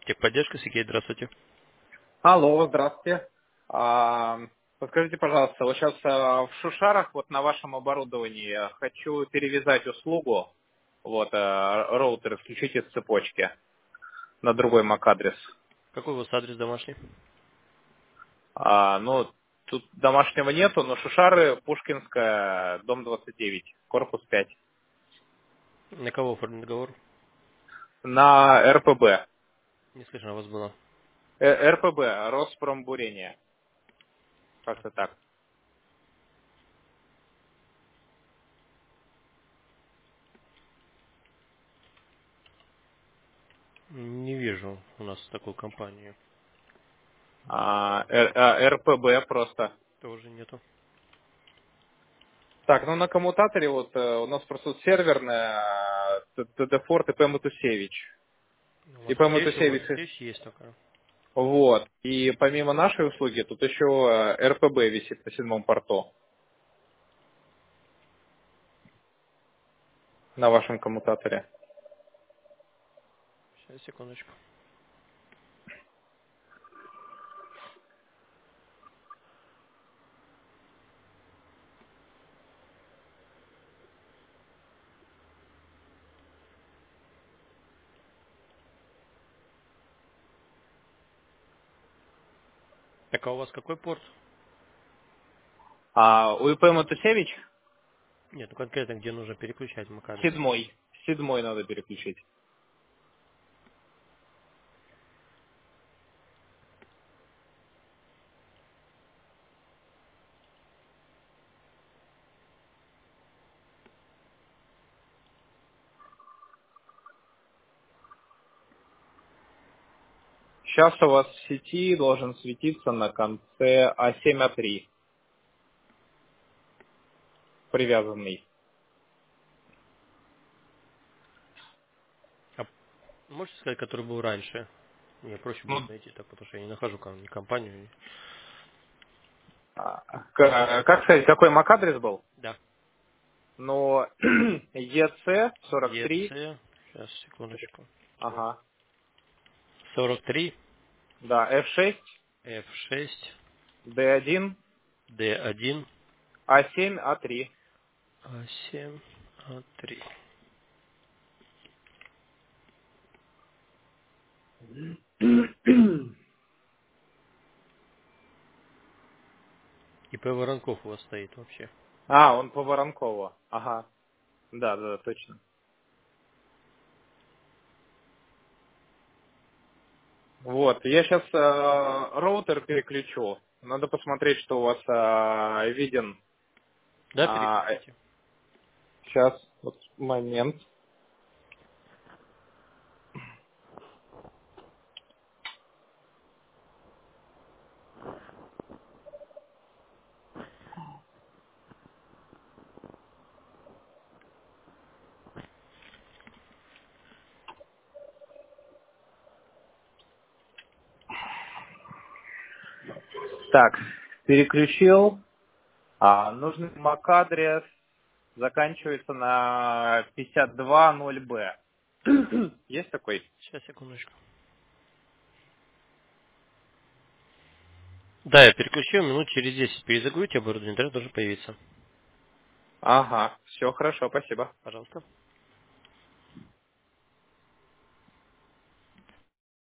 Техподдержка, Сергей, здравствуйте. Алло, здравствуйте. А, Подскажите, пожалуйста, вот сейчас в Шушарах, вот на вашем оборудовании, хочу перевязать услугу, вот, роутер исключить из цепочки на другой MAC-адрес. Какой у вас адрес домашний? Ну, тут домашнего нету, но Шушары, Пушкинская, дом 29, корпус 5. На кого оформлен договор? На РПБ. Не слышно вас было. РПБ, Роспромбурение. Как-то так. Не вижу у нас такой компании. РПБ просто. Тоже нету. Так, ну на коммутаторе вот у нас просто вот серверная TD-Fort и P-Матусевич. У И вас P-Матусевич, здесь есть такая. вот. И помимо нашей услуги, тут еще РПБ висит на седьмом порту на вашем коммутаторе. Сейчас, секундочку. Так, а у вас какой порт? А у P-Матусевич Нет, ну конкретно, где нужно переключать MAC-адрес. седьмой. Седьмой надо переключить. Сейчас у вас в сети должен светиться на конце А7А3 привязанный. А можете сказать, который был раньше? Мне проще Ну, будет найти так, потому что я не нахожу ни компанию. как сказать, какой MAC-адрес был? Да. Но EC43, EC, сейчас, секундочку. ага, 43, да, F6, F6, D1, D1, A7, A3. A7, A3. ИП Воронков у вас стоит вообще. Он по Воронкову. Ага, да, да, точно. Вот, я сейчас роутер переключу. Надо посмотреть, что у вас виден. Да, переключите. Сейчас, вот момент. Так, переключил. Нужный MAC-адрес заканчивается на 520B. Есть такой? Сейчас, секундочку. Да, я переключил, минут через 10 перезагрузите оборудование, тогда должен появиться. Ага, все хорошо, спасибо. Пожалуйста.